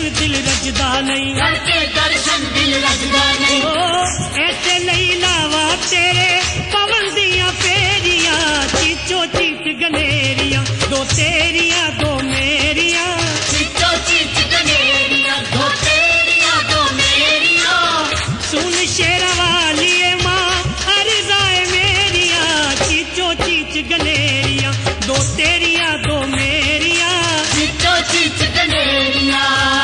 दिल रजदा नहीं, करके दर्शन दिल रजदा नहीं। ऐसे नहीं लावा तेरे पवन दिया फेरिया, चीचो चीच गनेरिया, दो तेरिया दो मेरिया, चीचो चीच गनेरिया, दो तेरिया दो मेरिया। सुन शेरा वाली माँ अर्जाए मेरिया, चीचो चीच गनेरिया, दो तेरिया दो मेरिया, चीचो चीच गनेरिया।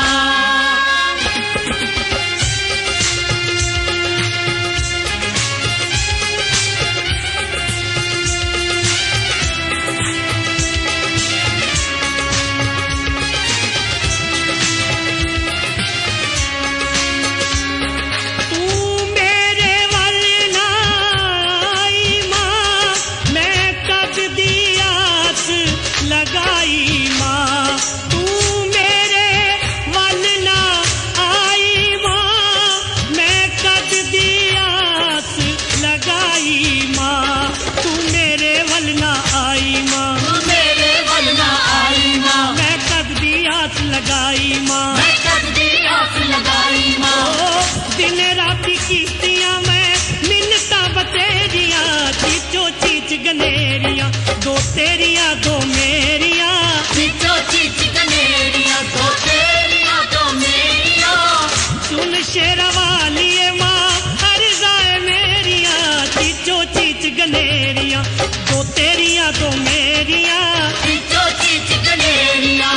गनेरिया दो तेरिया दो मेरिया, चीचो चीच गनेरिया, दो तेरिया दो मेरिया। सुन शेरा वाली माँ अर्जाए मेरिया, चीचो चीच गनेरिया, दो तेरिया दो मेरिया, चीचो चीच गनेरिया।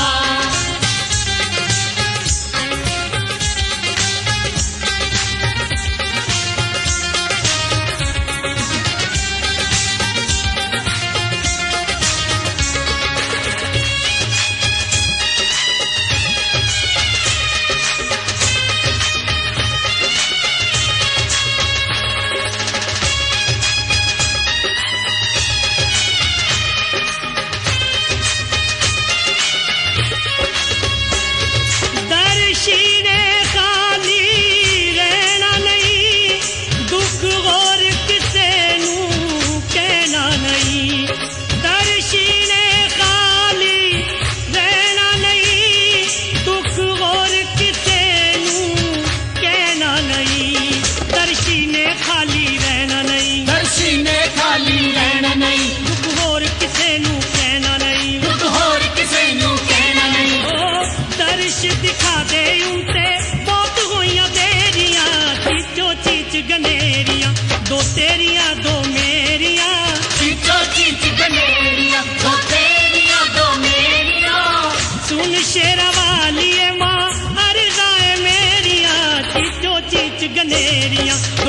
दिखा दे उनते बहुत होइया देरिया, चीचो चीच गनेरिया, दो तेरिया दो मेरिया, चीचो चीच गनेरिया, दो तेरिया दो मेरिया। सुन शेरा वाली माँ अर्जाए मेरिया, चीचो चीच गनेरिया,